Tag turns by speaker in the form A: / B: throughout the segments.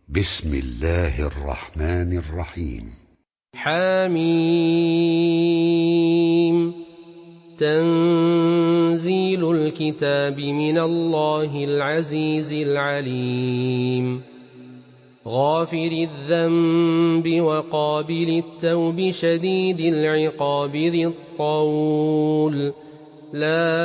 A: بسم الله الرحمن الرحيم.
B: حميم. تنزيل الكتاب من الله العزيز العليم. غافر الذنب وقابل التوب شديد العقاب ذي الطول لا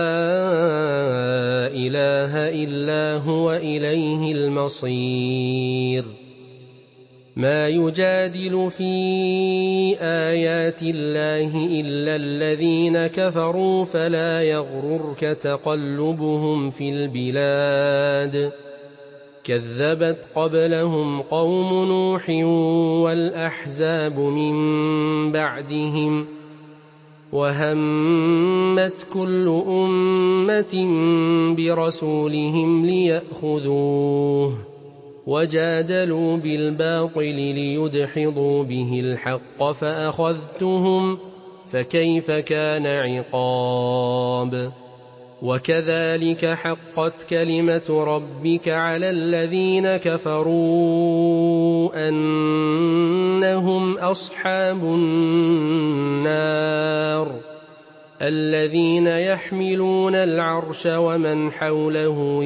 B: إله إلا هو إليه المصير. ما يجادل في آيات الله إلا الذين كفروا فلا يغررك تقلبهم في البلاد. كذبت قبلهم قوم نوح والأحزاب من بعدهم وهمت كل أمة برسولهم ليأخذوه وجادلوا بالباطل ليدحضوا به الحق فأخذتهم فكيف كان عقاب. وكذلك حقت كلمة ربك على الذين كفروا أنهم أصحاب النار. الذين يحملون العرش ومن حوله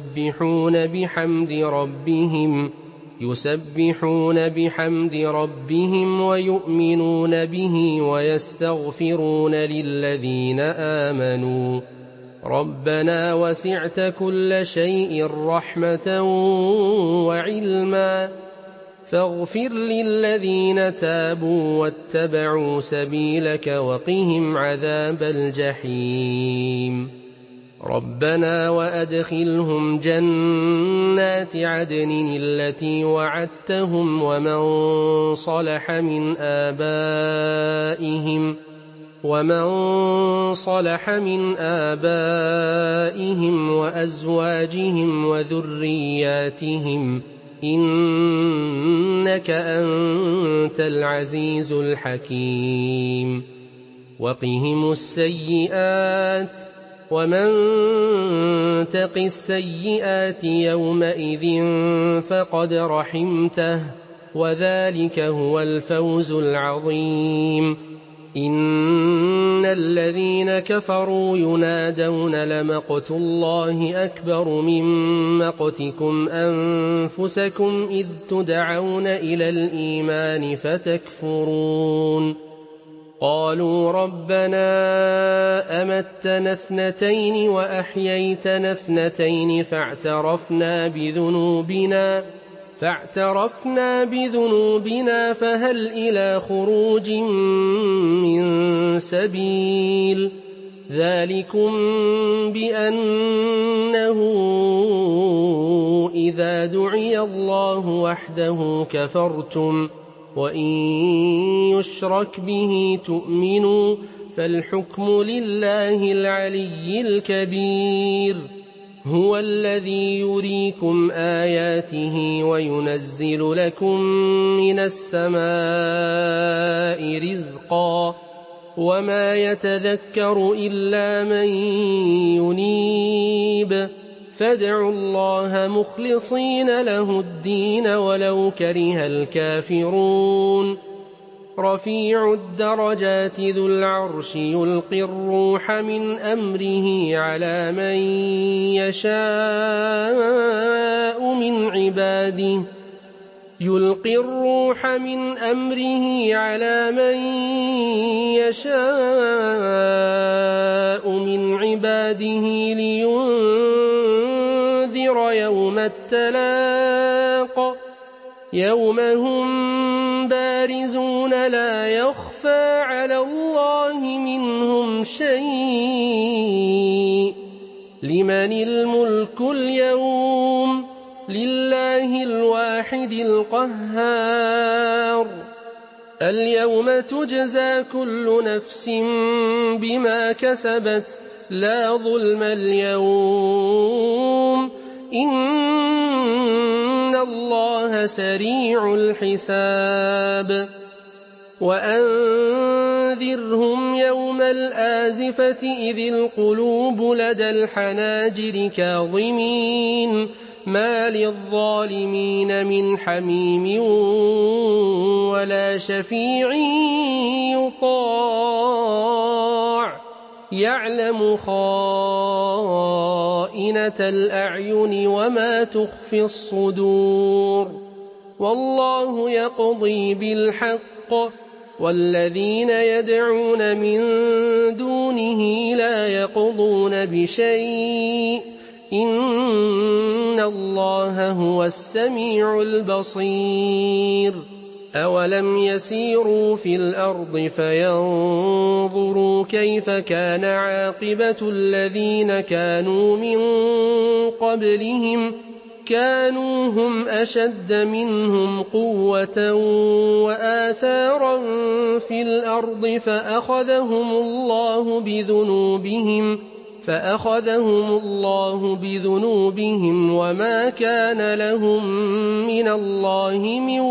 B: يسبحون بحمد ربهم ويؤمنون به ويستغفرون للذين آمنوا ربنا وسعت كل شيء رحمة وعلما فاغفر للذين تابوا واتبعوا سبيلك وقهم عذاب الجحيم. ربنا وأدخلهم جنات عدن التي وعدتهم ومن صلح من آبائهم وأزواجهم وذرياتهم إنك أنت العزيز الحكيم. وقهم السيئات ومن تق السيئات يومئذ فقد رحمته وذلك هو الفوز العظيم. إن الذين كفروا ينادون لمقت الله أكبر من مقتكم أنفسكم إذ تدعون إلى الإيمان فتكفرون. قالوا ربنا أمتنا اثنتين وأحييتنا اثنتين فاعترفنا بذنوبنا فهل إلى خروج من سبيل. ذلكم بأنه إذا دعي الله وحده كفرتم وإن يشرك به تؤمنوا فالحكم لله العلي الكبير. هو الذي يريكم آياته وينزل لكم من السماء رزقا وما يتذكر إلا من ينيب. فادعوا الله مخلصين له الدين ولو كره الكافرون. رفيع الدرجات ذو العرش يلقي الروح من أمره على من يشاء من عباده لينذر يوم التلاق يوم هم بارزون لا يخفى على الله منهم شيء. لمن الملك اليوم لله الواحد القهار. اليوم تجزى كل نفس بما كسبت لا ظلم اليوم إن الله سريع الحساب. وأنذرهم يوم الآزفة إذ القلوب لدى الحناجر كاظمين مَا لِلظَّالِمِينَ مِنْ حَمِيمٍ وَلَا شَفِيعٍ يُطَاعُ يَعْلَمُ خَائِنَةَ الْأَعْيُنِ وَمَا تُخْفِي الصُّدُورُ وَاللَّهُ يَقْضِي بِالْحَقِّ وَالَّذِينَ يَدْعُونَ مِن دُونِهِ لَا يَقْضُونَ بِشَيْءٍ إِنَّ اللَّهَ هُوَ السَّمِيعُ الْبَصِيرُ أَوَلَمْ يَسِيرُوا فِي الْأَرْضِ فَيَنظُرُوا كَيْفَ كَانَ عَاقِبَةُ الَّذِينَ كَانُوا مِن قَبْلِهِمْ كَانُوا هُمْ أَشَدَّ مِنْهُمْ قُوَّةً وَآثَارًا فِي الْأَرْضِ فَأَخَذَهُمُ اللَّهُ بِذُنُوبِهِمْ وَمَا كَانَ لَهُم مِّنَ اللَّهِ مِن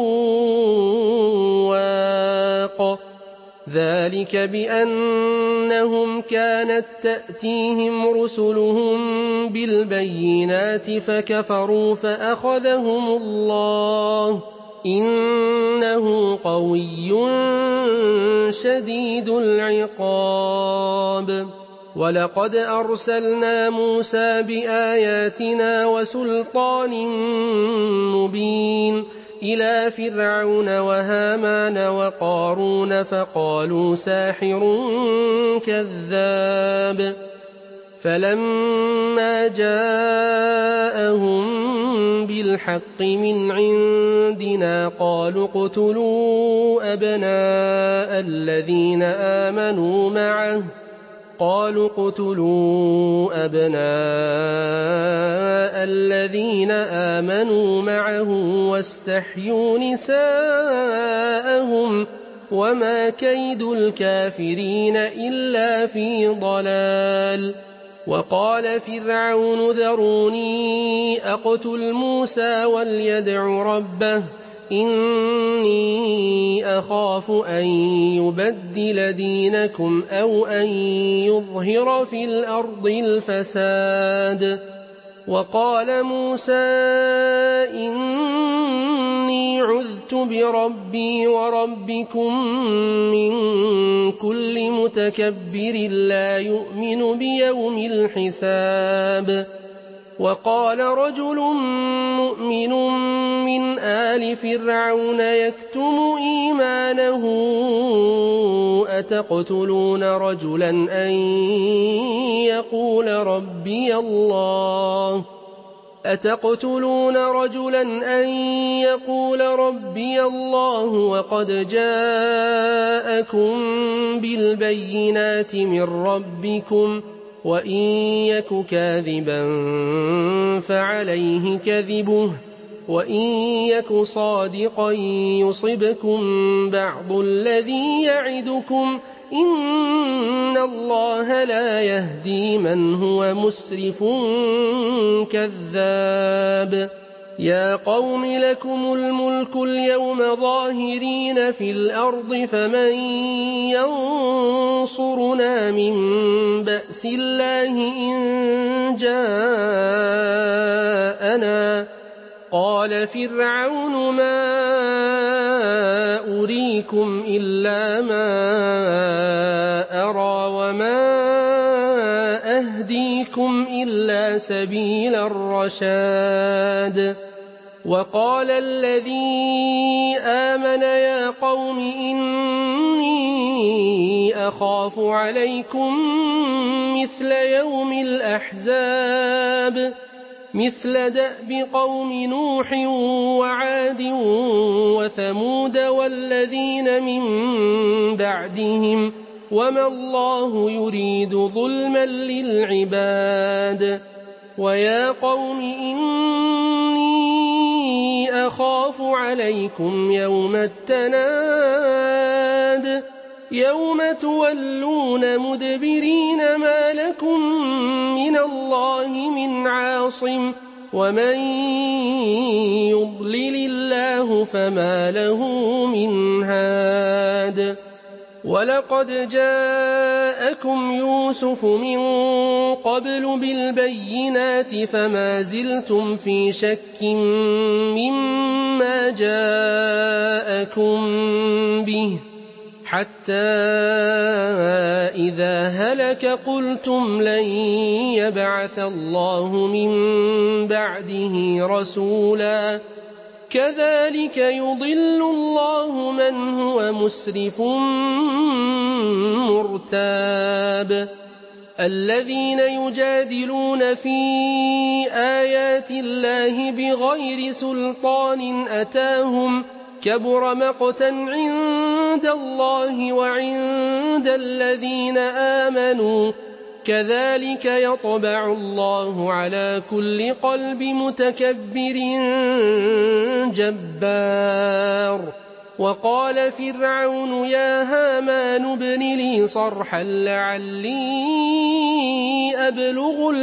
B: وَاقٍ ذَلِكَ بِأَنَّهُمْ كَانَتْ تَأْتِيهِمْ رُسُلُهُم بِالْبَيِّنَاتِ فَكَفَرُوا فَأَخَذَهُمُ اللَّهُ إِنَّهُ قَوِيٌّ شَدِيدُ الْعِقَابِ وَلَقَدْ أَرْسَلْنَا مُوسَىٰ بِآيَاتِنَا وَسُلْطَانٍ مُّبِينٍ إِلَىٰ فِرْعَوْنَ وَهَامَانَ وَقَارُونَ فَقَالُوا سَاحِرٌ كَذَّابٌ فَلَمَّا جَاءَهُم بِالْحَقِّ مِنْ عِندِنَا قَالُوا اقْتُلُوا أَبْنَاءَ الَّذِينَ آمَنُوا مَعَهُ وَاسْتَحْيُوا نِسَاءَهُمْ وَمَا كَيْدُ الْكَافِرِينَ إِلَّا فِي ضَلَالٍ وَقَالَ فِرْعَوْنُ ذَرُونِي أَقْتُلْ مُوسَىٰ وَلْيَدْعُ رَبَّهُ إِنِّي أَخَافُ أَن يُبَدِّلَ دِينَكُمْ أَوْ أَن يُظْهِرَ فِي الْأَرْضِ الْفَسَادَ وَقَالَ مُوسَىٰ إِنِّي عُذْتُ بِرَبِّي وَرَبِّكُم مِّن كُلِّ مُتَكَبِّرٍ لَّا يُؤْمِنُ بِيَوْمِ الْحِسَابِ وَقَالَ رَجُلٌ مُّؤْمِنٌ مِّنْ آلِ فِرْعَوْنَ يَكْتُمُ إِيمَانَهُ أَتَقْتُلُونَ رَجُلًا أَن يَقُولَ رَبِّيَ اللَّهُ وَقَدْ جَاءَكُم بِالْبَيِّنَاتِ مِن رَّبِّكُمْ وَإِن يَكُ كَاذِبًا فَعَلَيْهِ كَذِبُهُ وَإِن يَكُ صَادِقًا يُصِبْكُم بَعْضُ الَّذِي يَعِدُكُمْ ۖ إِنَّ اللَّهَ لَا يَهْدِي مَنْ هُوَ مُسْرِفٌ كَذَّابٌ يَا قَوْمِ لَكُمُ الْمُلْكُ الْيَوْمَ ظَاهِرِينَ فِي الْأَرْضِ فَمَن يَنصُرُنَا مِن بَأْسِ اللَّهِ إِن جَاءَنَا قَالَ فِرْعَوْنُ مَا أُرِيكُمْ إِلَّا مَا أَرَىٰ وَمَا أَهْدِيكُمْ إِلَّا سَبِيلَ الرَّشَادِ وَقَالَ الَّذِي آمَنَ يَا قَوْمِ إِنِّي أَخَافُ عَلَيْكُم مِّثْلَ يَوْمِ الْأَحْزَابِ مِثْلَ دَأْبِ قَوْمِ نُوحٍ وَعَادٍ وَثَمُودَ وَالَّذِينَ مِن بَعْدِهِمْ ۚ وَمَا اللَّهُ يُرِيدُ ظُلْمًا لِّلْعِبَادِ وَيَا قَوْمِ إِنِّي أَخَافُ عَلَيْكُمْ يَوْمَ التَّنَادِ يَوْمَ تُوَلُّونَ مُدْبِرِينَ مَا لَكُم مِّنَ اللَّهِ مِنْ عَاصِمٍ وَمَن يُضْلِلِ اللَّهُ فَمَا لَهُ مِنْ هَادٍ وَلَقَدْ جَاءَكُمْ يُوسُفُ مِن قَبْلُ بِالْبَيِّنَاتِ فَمَا زِلْتُمْ فِي شَكٍّ مِّمَّا جَاءَكُم بِهِ حَتَّىٰ إِذَا هَلَكَ قُلْتُمْ لَن يَبْعَثَ اللَّهُ مِن بَعْدِهِ رَسُولًا كَذَٰلِكَ يُضِلُّ اللَّهُ مَنْ هُوَ مُسْرِفٌ مُّرْتَابٌ الَّذِينَ يُجَادِلُونَ فِي آيَاتِ اللَّهِ بِغَيْرِ سُلْطَانٍ أَتَاهُمْ كَبُرَ مَقْتًا عِندَ اللَّهِ وَعِندَ الَّذِينَ آمَنُوا كَذَٰلِكَ يَطْبَعُ اللَّهُ عَلَىٰ كُلِّ قَلْبِ مُتَكَبِّرٍ جَبَّارٍ وَقَالَ فِرْعَوْنُ يَا هَامَانُ ابْنِ لِي صَرْحًا لَّعَلِّي أَبْلُغُ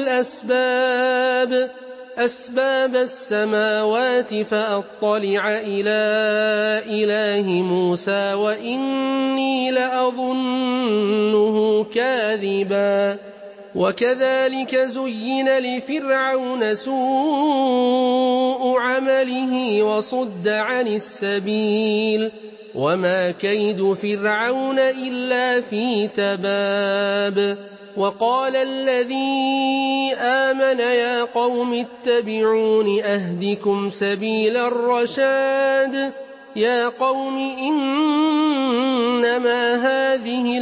B: أَسْبَابَ السَّمَاوَاتِ فَأَطَّلِعَ إِلَىٰ إِلَٰهِ مُوسَىٰ وَإِنِّي لَأَظُنُّهُ كَاذِبًا وَكَذَٰلِكَ زُيِّنَ لِفِرْعَوْنَ سُوءُ عَمَلِهِ وَصُدَّ عَنِ السَّبِيلِ وَمَا كَيْدُ فِرْعَوْنَ إِلَّا فِي تَبَابٍ وَقَالَ الَّذِي آمَنَ يَا قَوْمِ اتَّبِعُونِ أَهْدِكُمْ سَبِيلَ الرَّشَادِ يَا قَوْمِ إِنَّمَا هَٰذِهِ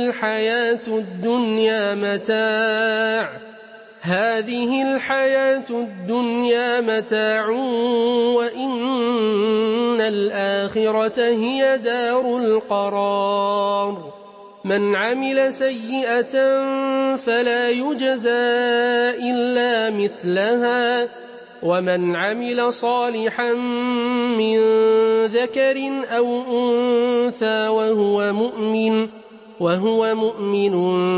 B: الْحَيَاةُ الدُّنْيَا مَتَاعٌ وَإِنَّ الْآخِرَةَ هِيَ دَارُ الْقَرَارِ مَنْ عَمِلَ سَيِّئَةً فَلَا يُجْزَىٰ إِلَّا مِثْلَهَا وَمَنْ عَمِلَ صَالِحًا مِّن ذَكَرٍ أَوْ أُنثَىٰ وَهُوَ مُؤْمِنٌ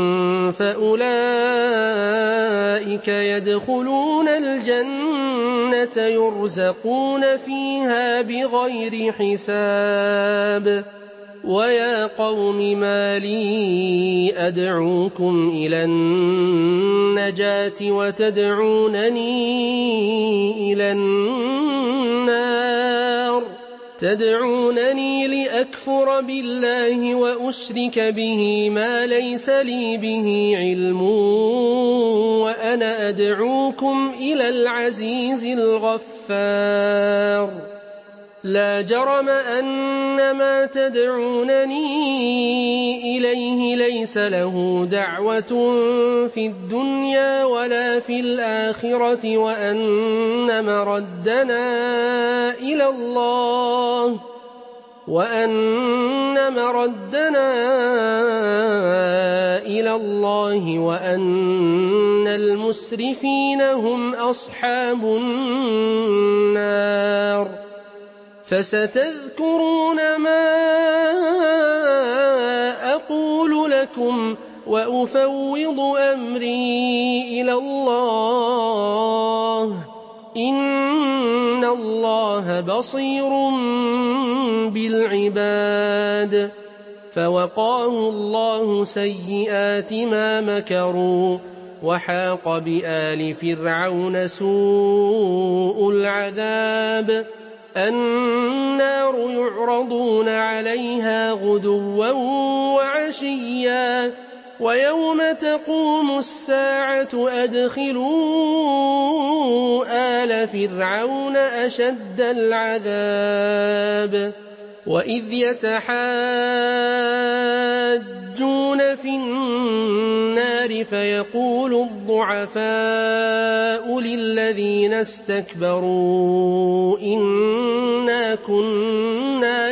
B: فَأُولَٰئِكَ يَدْخُلُونَ الْجَنَّةَ يُرْزَقُونَ فِيهَا بِغَيْرِ حِسَابٍ وَيَا قَوْمِ مَا لِي أَدْعُوكُمْ إِلَى النَّجَاةِ وَتَدْعُونَنِي إِلَى النَّارِ تدعونني لأكفر بالله وأشرك به ما ليس لي به علم وأنا أدعوكم إلى العزيز الغفار لا جرم أن ما تدعونني إليه ليس له دعوة في الدنيا ولا في الآخرة وأن مردنا إلى الله وأن المسرفين هم أصحاب النار فستذكرون ما أقول لكم وأفوض أمري إلى الله إن الله بصير بالعباد فوقاه الله سيئات ما مكروا وحاق بآل فرعون سوء العذاب النار يعرضون عليها غدوا وعشيا ويوم تقوم الساعة أدخلوا آل فرعون أشد العذاب وإذ يتحاجون في النار فيقول الضعفاء للذين استكبروا إنا كنا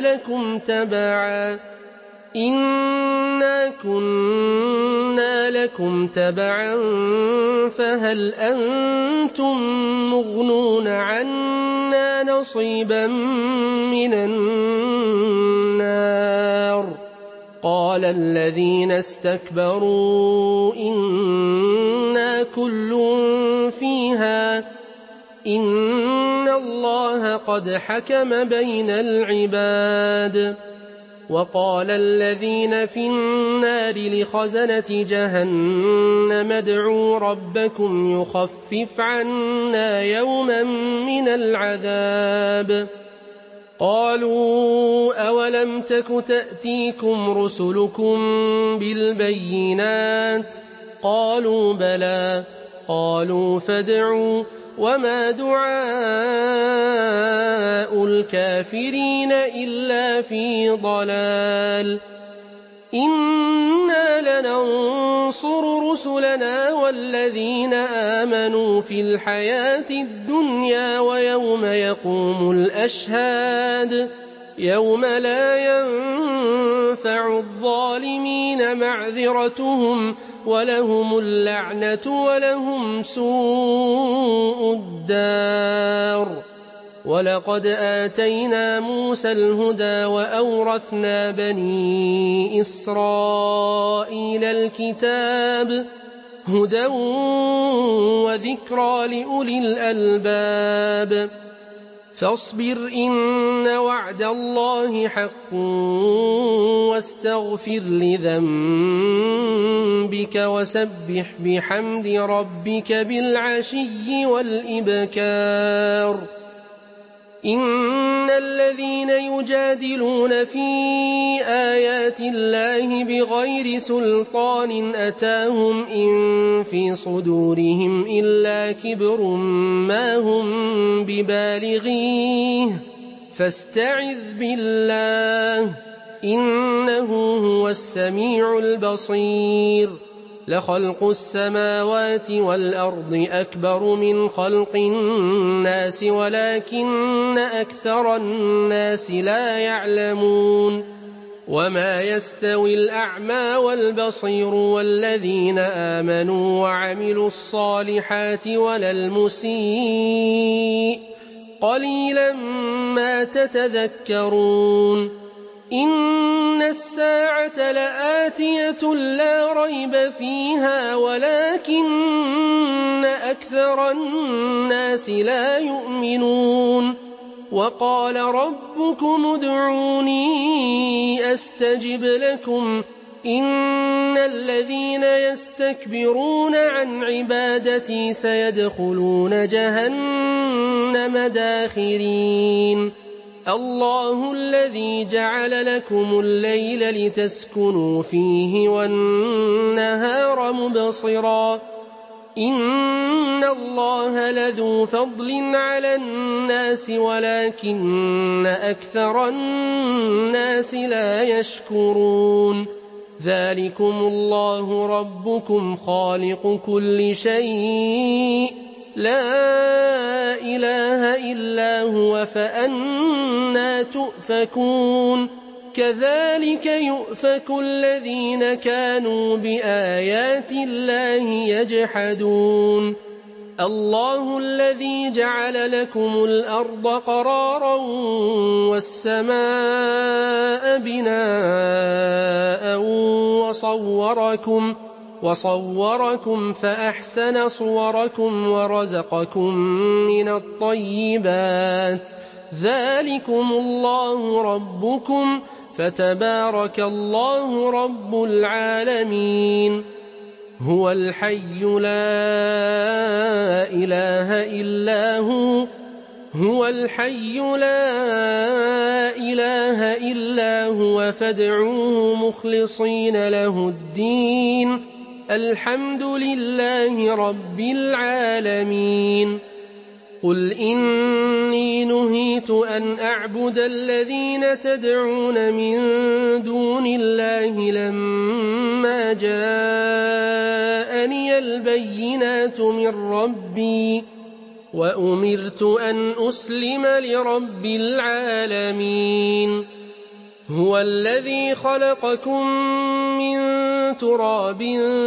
B: لكم تبعا فهل أنتم مغنون عنا نصيبا من النار قال الذين استكبروا إنا كل فيها إن الله قد حكم بين العباد وقال الذين في النار لخزنة جهنم ادعوا ربكم يخفف عنا يوما من العذاب قالوا أولم تك تأتيكم رسلكم بالبينات قالوا بلى قالوا فادعوا وما دعاء الكافرين إلا في ضلال إنا لننصر رسلنا والذين آمنوا في الحياة الدنيا ويوم يقوم الأشهاد يوم لا ينفع الظالمين معذرتهم ولهم اللعنة ولهم سوء الدار ولقد آتينا موسى الهدى وأورثنا بني إسرائيل الكتاب هدى وذكرى لأولي الألباب فاصبر إن وعد الله حق واستغفر لذنبك وسبح بحمد ربك بالعشي والإبكار إن الذين يجادلون في آيات الله بغير سلطان أتاهم إن في صدورهم إلا كبر ما هم ببالغيه فاستعذ بالله إنه هو السميع البصير لخلق السماوات والأرض أكبر من خلق الناس ولكن أكثر الناس لا يعلمون وما يستوي الأعمى والبصير والذين آمنوا وعملوا الصالحات ولا المسيء قليلا ما تتذكرون إن الساعة لآتية لا ريب فيها ولكن أكثر الناس لا يؤمنون وقال ربكم ادعوني أستجب لكم إن الذين يستكبرون عن عبادتي سيدخلون جهنم داخرين الله الذي جعل لكم الليل لتسكنوا فيه والنهار مبصرا إن الله لذو فضل على الناس ولكن أكثر الناس لا يشكرون ذلكم الله ربكم خالق كل شيء لا إله إلا هو فأنى تؤفكون كذلك يؤفك الذين كانوا بآيات الله يجحدون الله الذي جعل لكم الأرض قرارا والسماء بناء وصوركم فأحسن صوركم ورزقكم من الطيبات ذلكم الله ربكم فتبارك الله رب العالمين هو الحي لا إله إلا هو فادعوه مخلصين له الدين الحمد لله رب العالمين قل إني نهيت أن أعبد الذين تدعون من دون الله لما جاءني البينات من ربي وأمرت أن أسلم لرب العالمين هو الذي خلقكم من تراب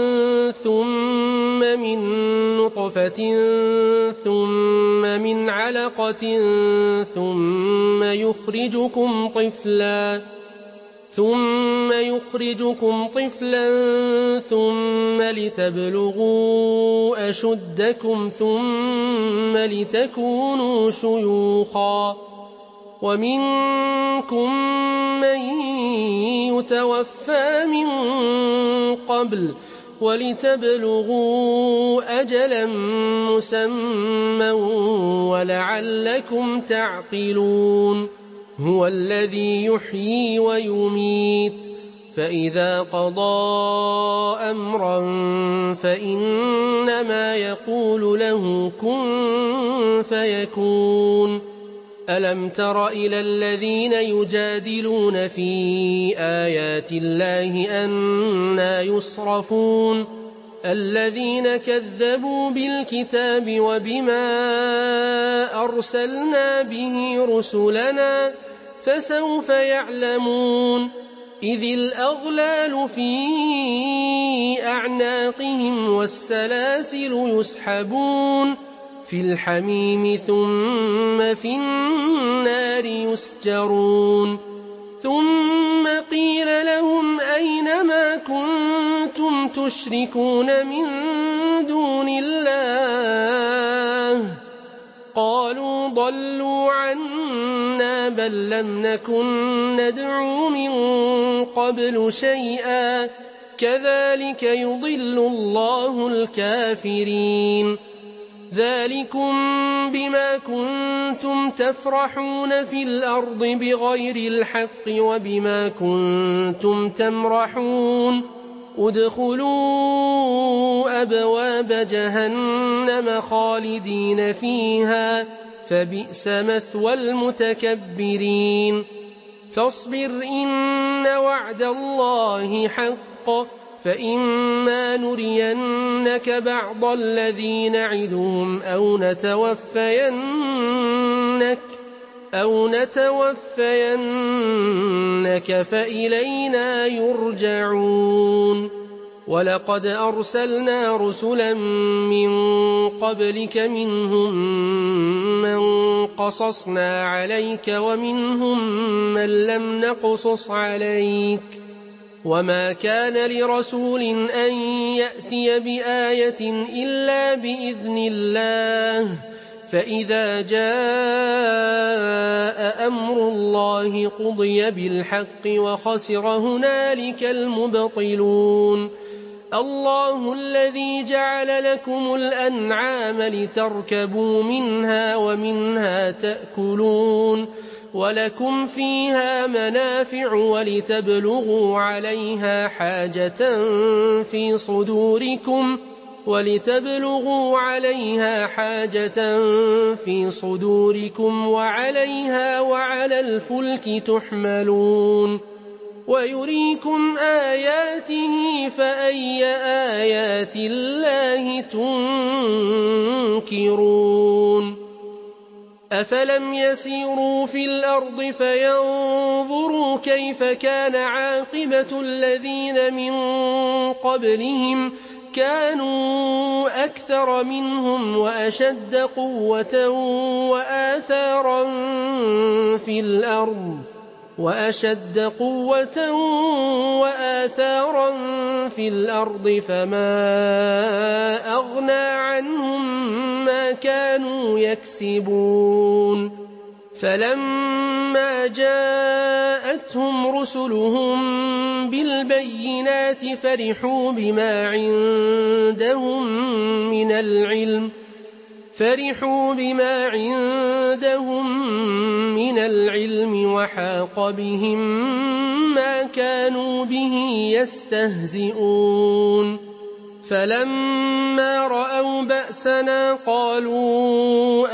B: ثم من نطفة ثم من علقة ثم يخرجكم طفلا ثم لتبلغوا أشدكم ثم لتكونوا شيوخا ومنكم من يتوفى من قبل ولتبلغوا أجلا مسمى ولعلكم تعقلون هو الذي يحيي ويميت فإذا قضى أمرا فإنما يقول له كن فيكون ألم تر إلى الذين يجادلون في آيات الله أنى يصرفون الذين كذبوا بالكتاب وبما أرسلنا به رسلنا فسوف يعلمون إذ الأغلال في أعناقهم والسلاسل يسحبون في الحميم ثم في النار يسجرون ثم قيل لهم أين ما كنتم تشركون من دون الله قالوا ضلوا عنا بل لم نكن ندعو من قبل شيئا كذلك يضل الله الكافرين ذلكم بما كنتم تفرحون في الأرض بغير الحق وبما كنتم تمرحون ادخلوا أبواب جهنم خالدين فيها فبئس مثوى المتكبرين فاصبر إن وعد الله حق فإما نرينك بعض الذي نعدهم أو نتوفينك فإلينا يرجعون ولقد أرسلنا رسلا من قبلك منهم من قصصنا عليك ومنهم من لم نقصص عليك وما كان لرسول أن يأتي بآية إلا بإذن الله فإذا جاء أمر الله قضي بالحق وخسر هنالك المبطلون الله الذي جعل لكم الأنعام لتركبوا منها ومنها تأكلون ولكم فيها منافع ولتبلغوا عليها حاجة في صدوركم وعليها وعلى الفلك تحملون ويريكم آياته فأي آيات الله تنكرون أفلم يسيروا في الأرض فينظروا كيف كان عاقبة الذين من قبلهم كانوا أكثر منهم وأشد قوة وآثارا في الأرض فما أغنى عنهم ما كانوا يكسبون فلما جاءتهم رسلهم بالبينات فرحوا بما عندهم من العلم وحاق بهم ما كانوا به يستهزئون فلما رأوا بأسنا قالوا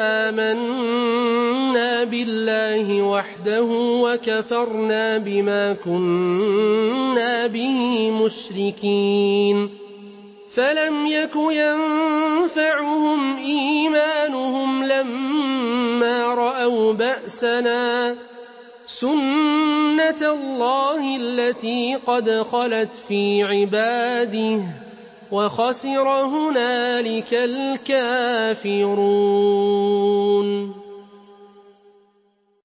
B: آمنا بالله وحده وكفرنا بما كنا به مشركين فلم يك ينفعهم إيمانهم لما رأوا بأسنا سنة الله التي قد خلت في عباده وخسر هنالك الكافرون